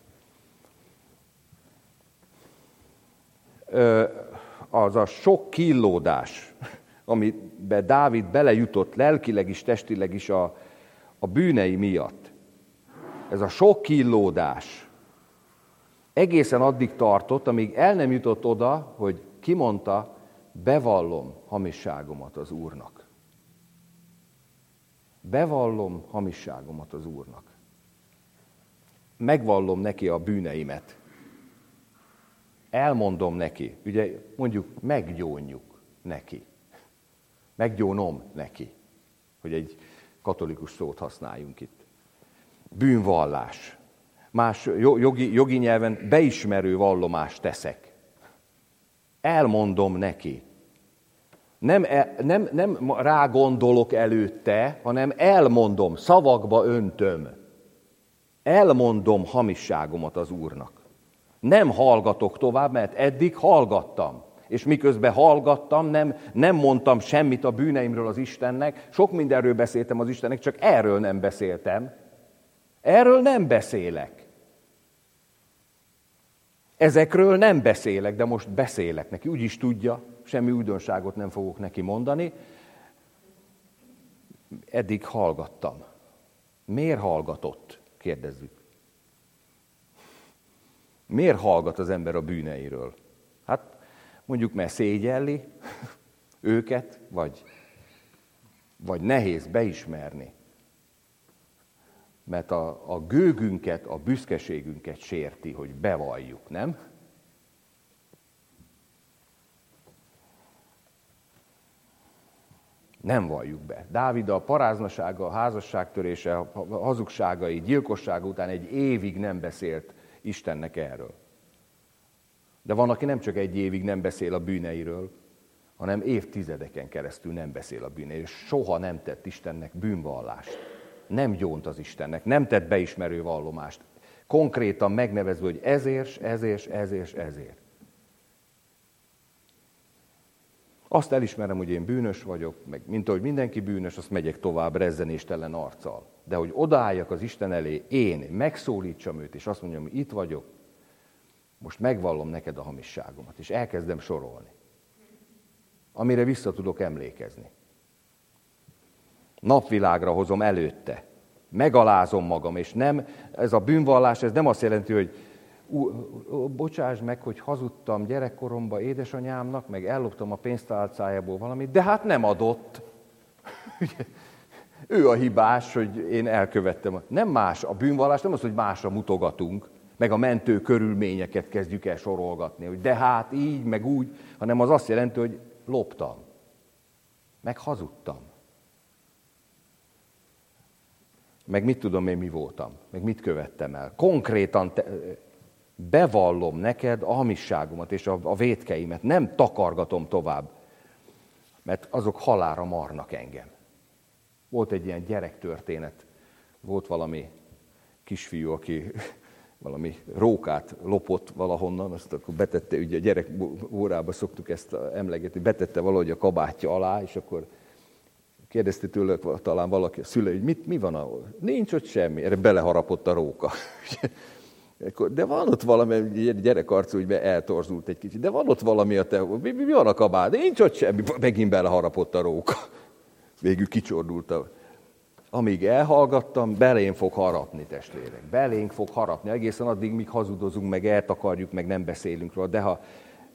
Az a sok kínlódás, amiben Dávid belejutott lelkileg is, testileg is a bűnei miatt. Ez a sok kínlódás egészen addig tartott, amíg el nem jutott oda, hogy kimondta, bevallom hamisságomat az Úrnak. Bevallom hamisságomat az Úrnak. Megvallom neki a bűneimet. Elmondom neki, ugye mondjuk meggyónjuk neki. Meggyónom neki, hogy egy katolikus szót használjunk itt. Bűnvallás. Más jogi nyelven beismerő vallomást teszek. Elmondom neki. Nem rá gondolok előtte, hanem elmondom, szavakba öntöm. Elmondom hamisságomat az Úrnak. Nem hallgatok tovább, mert eddig hallgattam. És miközben hallgattam, nem mondtam semmit a bűneimről az Istennek, sok mindenről beszéltem az Istennek, csak erről nem beszéltem. Erről nem beszélek. Ezekről nem beszélek, de most beszélek neki. Úgy is tudja, semmi újdonságot nem fogok neki mondani. Eddig hallgattam. Miért hallgatott? Kérdezzük. Miért hallgat az ember a bűneiről? Hát mondjuk, mert szégyelli őket, vagy nehéz beismerni. Mert a gőgünket, a büszkeségünket sérti, hogy bevalljuk, nem? Nem valljuk be. Dávid a paráznasága, a házasságtörése, a hazugságai, gyilkossága után egy évig nem beszélt Istennek erről. De van, aki nem csak egy évig nem beszél a bűneiről, hanem évtizedeken keresztül nem beszél a bűneiről. Soha nem tett Istennek bűnvallást. Nem gyónt az Istennek, nem tett beismerő vallomást. Konkrétan megnevezve, hogy ezért. Azt elismerem, hogy én bűnös vagyok, meg mint ahogy mindenki bűnös, azt megyek tovább rezzenéstelen arccal. De hogy odaálljak az Isten elé, én megszólítsam őt, és azt mondjam, hogy itt vagyok, most megvallom neked a hamisságomat, és elkezdem sorolni, amire vissza tudok emlékezni. Napvilágra hozom előtte, megalázom magam, és nem, ez a bűnvallás, ez nem azt jelenti, hogy bocsáss meg, hogy hazudtam gyerekkoromban édesanyámnak, meg elloptam a pénztárcájából valamit, de hát nem adott. Ő a hibás, hogy én elkövettem. Nem más a bűnvallás, nem az, hogy másra mutogatunk, meg a mentő körülményeket kezdjük el sorolgatni, hogy de hát így, meg úgy, hanem az azt jelenti, hogy loptam, meg hazudtam. Meg mit tudom én, mi voltam, meg mit követtem el. Konkrétan bevallom neked a hamisságomat és a vétkeimet, nem takargatom tovább, mert azok halálra marnak engem. Volt egy ilyen gyerektörténet, volt valami kisfiú, aki valami rókát lopott valahonnan, azt akkor betette, ugye a gyerek órába szoktuk ezt emlegetni, betette valahogy a kabátja alá, és akkor kérdezte tőle talán valaki, a szülő, hogy mi van ahol? Nincs ott semmi, erre beleharapott a róka. De van ott valami, egy gyerekarcú úgy eltorzult egy kicsit, de van ott valami a te, mi van a kabát? Nincs ott semmi, megint beleharapott a róka. Végül kicsordult. Amíg elhallgattam, belém fog harapni, testvérek. Belénk fog harapni, egészen addig, míg hazudozunk, meg eltakarjuk, meg nem beszélünk róla. De ha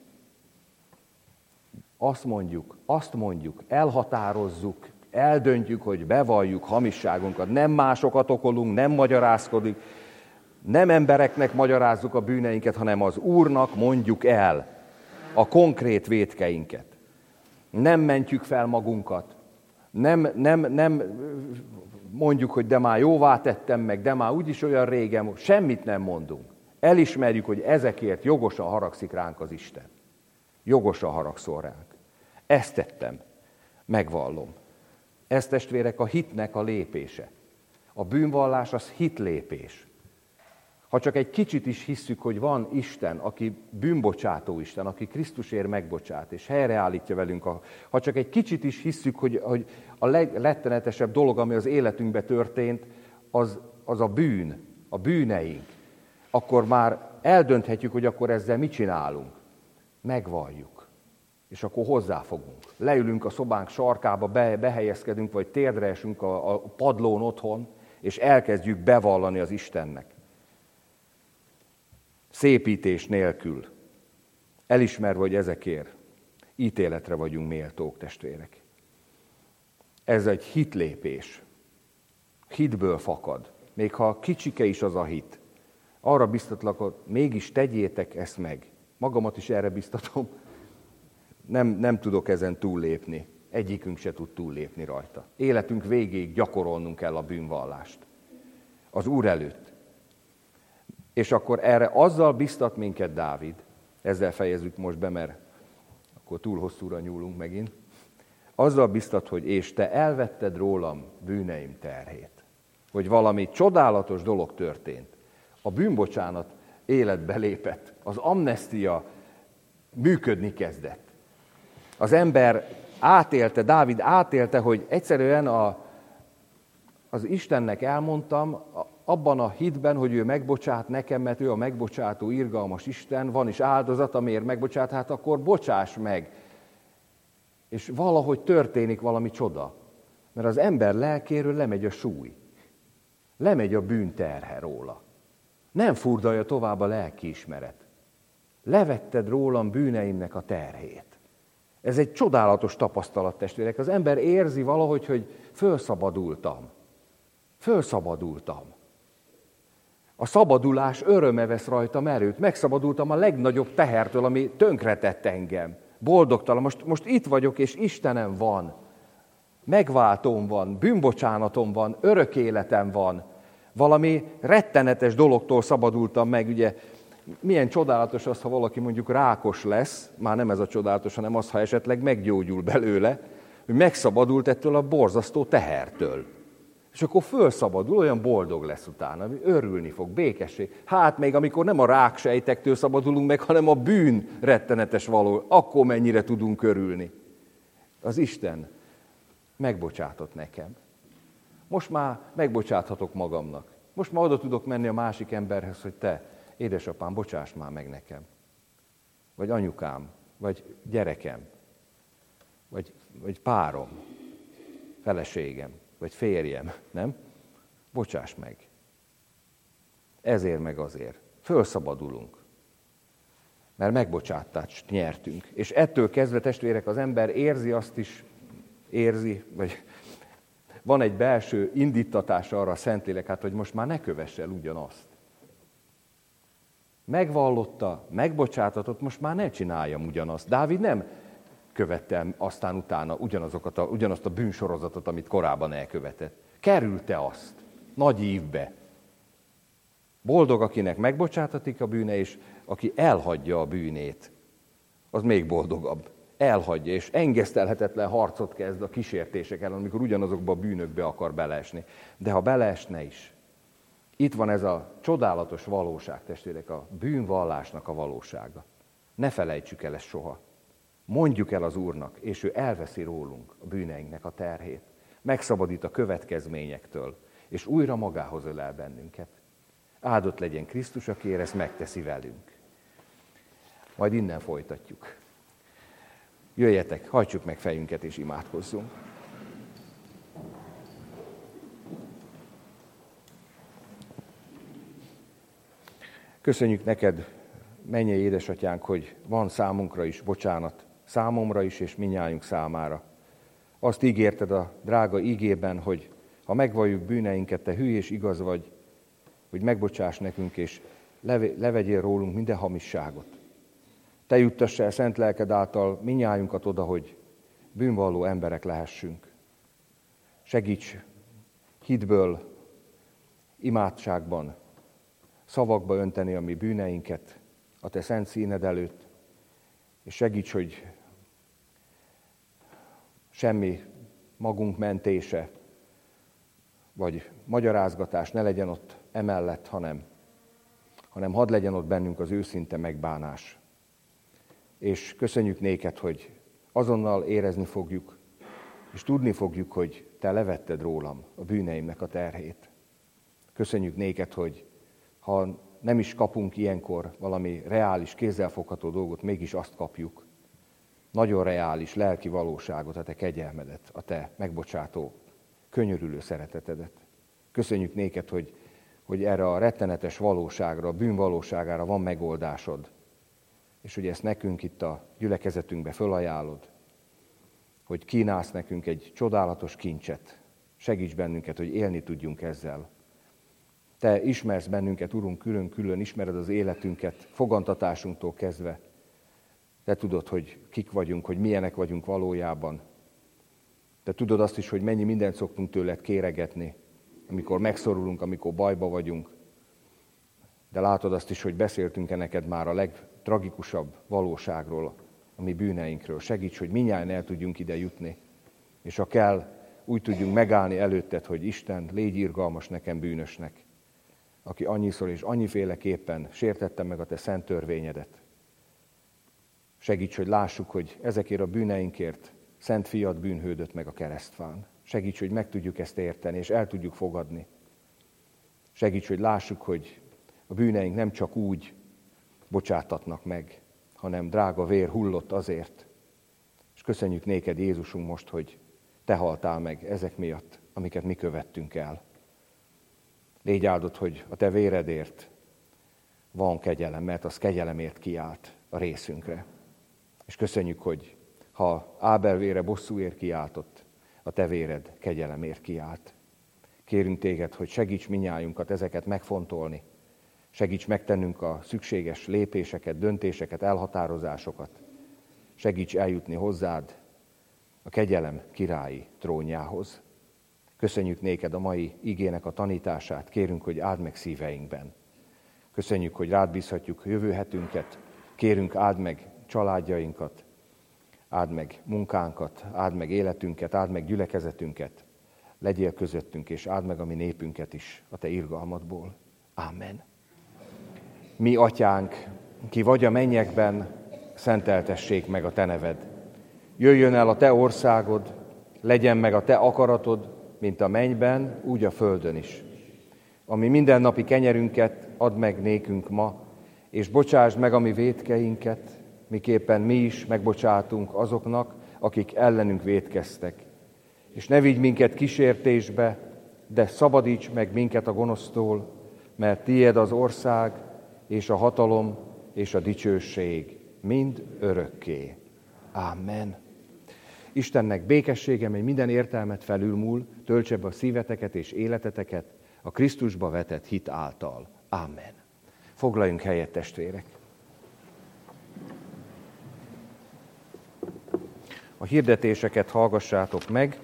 azt mondjuk, elhatározzuk, eldöntjük, hogy bevalljuk hamisságunkat, nem másokat okolunk, nem magyarázkodik, nem embereknek magyarázzuk a bűneinket, hanem az Úrnak mondjuk el a konkrét vétkeinket. Nem mentjük fel magunkat, nem mondjuk, hogy de már jóvá tettem meg, de már úgyis olyan régen, semmit nem mondunk. Elismerjük, hogy ezekért jogosan haragszik ránk az Isten. Jogosan haragszol ránk. Ezt tettem, megvallom. Ez, testvérek, a hitnek a lépése. A bűnvallás az hitlépés. Ha csak egy kicsit is hisszük, hogy van Isten, aki bűnbocsátó Isten, aki Krisztusért megbocsát, és helyreállítja velünk, ha csak egy kicsit is hisszük, hogy a legrettenetesebb dolog, ami az életünkben történt, az a bűn, a bűneink, akkor már eldönthetjük, hogy akkor ezzel mit csinálunk. Megvalljuk, és akkor hozzáfogunk. Leülünk a szobánk sarkába, behelyezkedünk, vagy térdre esünk a padlón otthon, és elkezdjük bevallani az Istennek. Szépítés nélkül, elismerve, hogy ezekért ítéletre vagyunk méltók, testvérek. Ez egy hitlépés. Hitből fakad. Még ha kicsike is az a hit. Arra biztatlak, hogy mégis tegyétek ezt meg. Magamat is erre biztatom. Nem tudok ezen túllépni. Egyikünk se tud túllépni rajta. Életünk végéig gyakorolnunk kell a bűnvallást. Az Úr előtt. És akkor erre azzal biztat minket Dávid, ezzel fejezzük most be, mert akkor túl hosszúra nyúlunk megint, azzal biztat, hogy és te elvetted rólam bűneim terhét. Hogy valami csodálatos dolog történt. A bűnbocsánat életbe lépett. Az amnestia működni kezdett. Az ember átélte, Dávid átélte, hogy egyszerűen az Istennek elmondtam, abban a hitben, hogy ő megbocsát nekem, mert ő a megbocsátó, irgalmas Isten, van is áldozat, amiért megbocsát, hát akkor bocsáss meg. És valahogy történik valami csoda. Mert az ember lelkéről lemegy a súly. Lemegy a bűn terhe róla. Nem furdalja tovább a lelkiismeret. Levetted rólam bűneimnek a terhét. Ez egy csodálatos tapasztalat, testvérek. Az ember érzi valahogy, hogy fölszabadultam. Fölszabadultam. A szabadulás öröme vesz rajtam erőt. Megszabadultam a legnagyobb tehertől, ami tönkretett engem. Boldogtalan. Most itt vagyok, és Istenem van. Megváltóm van, bűnbocsánatom van, örök életem van. Valami rettenetes dologtól szabadultam meg. Ugye, milyen csodálatos az, ha valaki mondjuk rákos lesz, már nem ez a csodálatos, hanem az, ha esetleg meggyógyul belőle, hogy megszabadult ettől a borzasztó tehertől. És akkor fölszabadul, olyan boldog lesz utána, örülni fog, békesség. Hát még amikor nem a ráksejtektől szabadulunk meg, hanem a bűn rettenetes való, akkor mennyire tudunk örülni. Az Isten megbocsátott nekem. Most már megbocsáthatok magamnak. Most már oda tudok menni a másik emberhez, hogy te, édesapám, bocsáss már meg nekem. Vagy anyukám, vagy gyerekem, vagy párom, feleségem, vagy férjem, nem? Bocsáss meg. Ezért meg azért. Fölszabadulunk. Mert megbocsátást nyertünk. És ettől kezdve, testvérek, az ember érzi, vagy van egy belső indítatása arra a Szentlélek, hát, hogy most már ne kövess el ugyanazt. Megvallotta, megbocsátatott, most már ne csináljam ugyanazt. Dávid nem követte el aztán utána ugyanazt a bűnsorozatot, amit korábban elkövetett. Kerülte azt, nagy ívbe. Boldog, akinek megbocsátatik a bűne, és aki elhagyja a bűnét, az még boldogabb. Elhagyja, és engesztelhetetlen harcot kezd a kísértések ellen, amikor ugyanazokba a bűnökbe akar beleesni. De ha beleesne is, itt van ez a csodálatos valóság, testvérek, a bűnvallásnak a valósága. Ne felejtsük el ezt soha. Mondjuk el az Úrnak, és ő elveszi rólunk a bűneinknek a terhét. Megszabadít a következményektől, és újra magához ölel bennünket. Áldott legyen Krisztus, aki ezt megteszi velünk. Majd innen folytatjuk. Jöjjetek, hajtsuk meg fejünket és imádkozzunk. Köszönjük neked, mennyei édesatyánk, hogy van számunkra is bocsánat, számomra is és mindnyájunk számára. Azt ígérted a drága ígében, hogy ha megvalljuk bűneinket, te hű és igaz vagy, hogy megbocsáss nekünk, és levegyél rólunk minden hamisságot. Te juttass el szent lelked által mindnyájunkat oda, hogy bűnvalló emberek lehessünk. Segíts hitből, imádságban, szavakba önteni a mi bűneinket a te szent színed előtt, és segíts, hogy semmi magunk mentése, vagy magyarázgatás ne legyen ott emellett, hanem hanem hadd legyen ott bennünk az őszinte megbánás. És köszönjük néked, hogy azonnal érezni fogjuk, és tudni fogjuk, hogy te levetted rólam a bűneimnek a terhét. Köszönjük néked, hogy ha nem is kapunk ilyenkor valami reális, kézzelfogható dolgot, mégis azt kapjuk. Nagyon reális lelki valóságot, a te kegyelmedet, a te megbocsátó, könyörülő szeretetedet. Köszönjük néked, hogy erre a rettenetes valóságra, a bűn valóságára van megoldásod. És hogy ezt nekünk itt a gyülekezetünkbe fölajánlod, hogy kínálsz nekünk egy csodálatos kincset. Segíts bennünket, hogy élni tudjunk ezzel. Te ismersz bennünket, Urunk, külön-külön, ismered az életünket, fogantatásunktól kezdve. Te tudod, hogy kik vagyunk, hogy milyenek vagyunk valójában. Te tudod azt is, hogy mennyi mindent szoktunk tőled kéregetni, amikor megszorulunk, amikor bajba vagyunk. De látod azt is, hogy beszéltünk-e neked már a legtragikusabb valóságról, a mi bűneinkről. Segíts, hogy mindnyájan el tudjunk ide jutni. És ha kell, úgy tudjunk megállni előtted, hogy Isten, légy irgalmas nekem bűnösnek, aki annyiszor és annyiféleképpen sértette meg a te szent törvényedet. Segíts, hogy lássuk, hogy ezekért a bűneinkért szent fiad bűnhődött meg a keresztfán. Segíts, hogy meg tudjuk ezt érteni, és el tudjuk fogadni. Segíts, hogy lássuk, hogy a bűneink nem csak úgy bocsátatnak meg, hanem drága vér hullott azért. És köszönjük néked, Jézusunk, most, hogy te haltál meg ezek miatt, amiket mi követtünk el. Légy áldott, hogy a te véredért van kegyelem, mert az kegyelemért kiállt a részünkre. És köszönjük, hogy ha Ábel vére bosszúért kiáltott, a te véred kegyelemért kiállt. Kérünk téged, hogy segíts minnyájunkat ezeket megfontolni, segíts megtennünk a szükséges lépéseket, döntéseket, elhatározásokat, segíts eljutni hozzád a kegyelem királyi trónjához. Köszönjük néked a mai igének a tanítását, kérünk, hogy áld meg szíveinkben. Köszönjük, hogy rád bízhatjuk jövő hetünket, kérünk, áld meg családjainkat, áld meg munkánkat, áld meg életünket, áld meg gyülekezetünket, legyél közöttünk, és áld meg a mi népünket is a te irgalmadból. Ámen. Mi atyánk, ki vagy a mennyekben, szenteltessék meg a te neved. Jöjjön el a te országod, legyen meg a te akaratod, mint a mennyben, úgy a földön is. Ami mindennapi kenyerünket add meg nékünk ma, és bocsásd meg a mi vétkeinket, miképpen mi is megbocsátunk azoknak, akik ellenünk vétkeztek. És ne vigy minket kísértésbe, de szabadíts meg minket a gonosztól, mert tiéd az ország, és a hatalom, és a dicsőség mind örökké. Ámen. Istennek békessége, mely minden értelmet felülmúl, töltse be a szíveteket és életeteket a Krisztusba vetett hit által. Ámen. Foglaljunk helyet, testvérek. A hirdetéseket hallgassátok meg.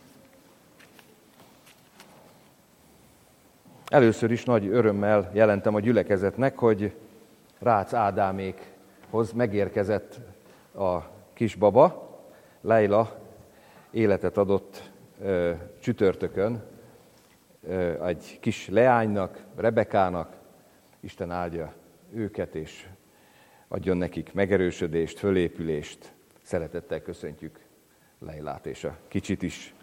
Először is nagy örömmel jelentem a gyülekezetnek, hogy Rácz Ádámékhoz megérkezett a kisbaba. Leila életet adott csütörtökön egy kis leánynak, Rebekának. Isten áldja őket, és adjon nekik megerősödést, fölépülést. Szeretettel köszöntjük Leilát és a kicsit is.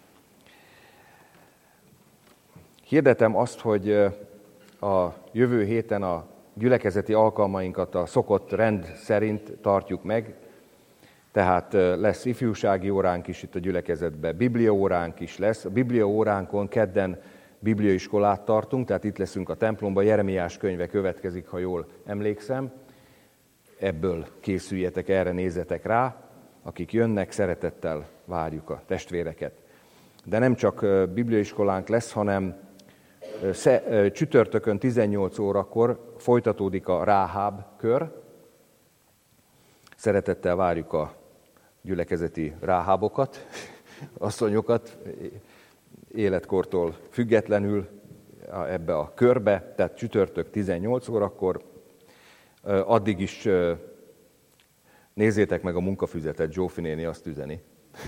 Hirdetem azt, hogy a jövő héten a gyülekezeti alkalmainkat a szokott rend szerint tartjuk meg, tehát lesz ifjúsági óránk is itt a gyülekezetben, bibliaóránk is lesz. A bibliaóránkon kedden bibliaiskolát tartunk, tehát itt leszünk a templomban, Jeremiás könyve következik, ha jól emlékszem. Ebből készüljetek, erre nézzetek rá. Akik jönnek, szeretettel várjuk a testvéreket. De nem csak bibliaiskolánk lesz, hanem csütörtökön 18 órakor folytatódik a Ráháb kör. Szeretettel várjuk a gyülekezeti ráhábokat, asszonyokat, életkortól függetlenül ebbe a körbe, tehát csütörtök 18 órakor. Addig is nézzétek meg a munkafüzetet, Zsófi néni azt üzeni.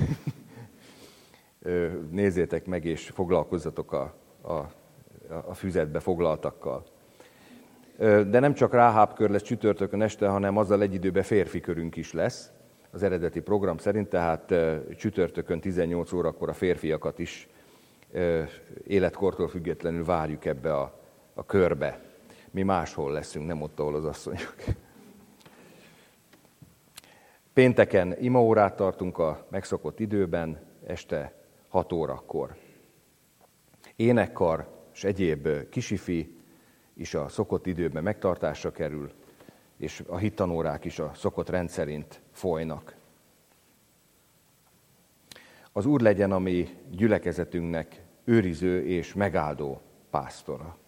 Nézzétek meg, és foglalkozzatok a füzetbe foglaltakkal. De nem csak Ráháb kör lesz csütörtökön este, hanem azzal egy időben férfi körünk is lesz, az eredeti program szerint, tehát csütörtökön 18 órakor a férfiakat is életkortól függetlenül várjuk ebbe a körbe. Mi máshol leszünk, nem ott, ahol az asszonyok. Pénteken imaórát tartunk a megszokott időben, este 6 órakor. Énekkar és egyéb kisifi is a szokott időben megtartásra kerül, és a hittanórák is a szokott rendszerint folynak. Az Úr legyen a mi gyülekezetünknek őriző és megáldó pásztora.